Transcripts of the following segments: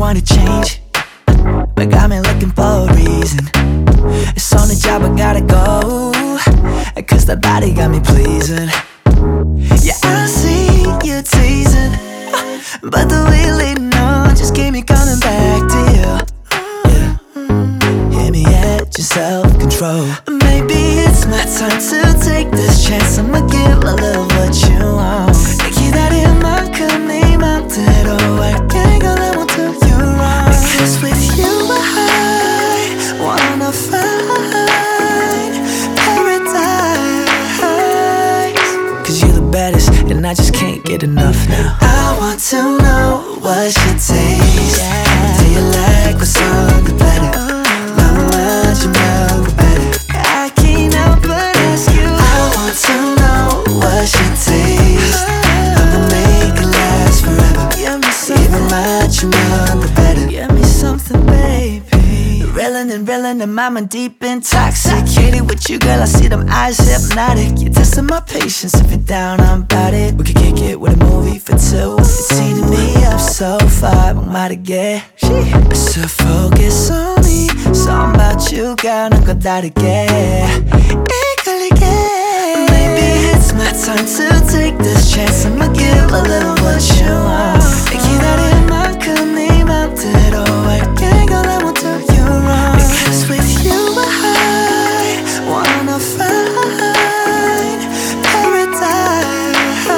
wanna change, but got me looking for a reason. It's on the job, I gotta go, cause that body got me pleasing. Yeah, I see you teasing, but the way you're leading on just keep me coming back to you. Yeah, hit me at your self-control. Maybe it's my time to take this chance. I'ma give a little what you want. 기다릴만큼 네 맘대로 할게. Girl, I won't do you wrong. Because with you I wanna find paradise. Cause you're the baddest and I just can't get enough now. I want to know what's your taste. Do you like what's on the platter? Mama, you know better. I can't help but ask you. I want to know what's your taste. I'ma make it last forever. Give me something, even much more the better. Give me something, baby. Reeling and mama deep intoxicated with you, girl. I see them eyes hypnotic. You're testing my patience. If you're down, I'm about it. We could kick it with a movie for two. It's eating me up so far. 목마르게. So focus on me. Something about you, girl. 난 건 다르게. 이끌리게. Maybe it's my time to take this chance. I'ma give a little what you want. 기다릴 만큼 네 맘대로 할게. Girl, I won't do you wrong. Because with you I wanna find paradise.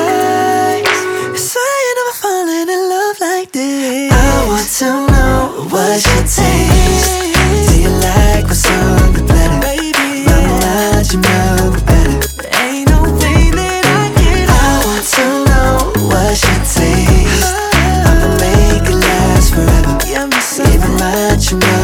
So you never falling in love like this. I want to know what's your taste. Do you like what's on the platter? Baby, mama, you know better. Ain't no way that I get. I want to know what's your taste. I'ma make it last forever. Give me some, even much more.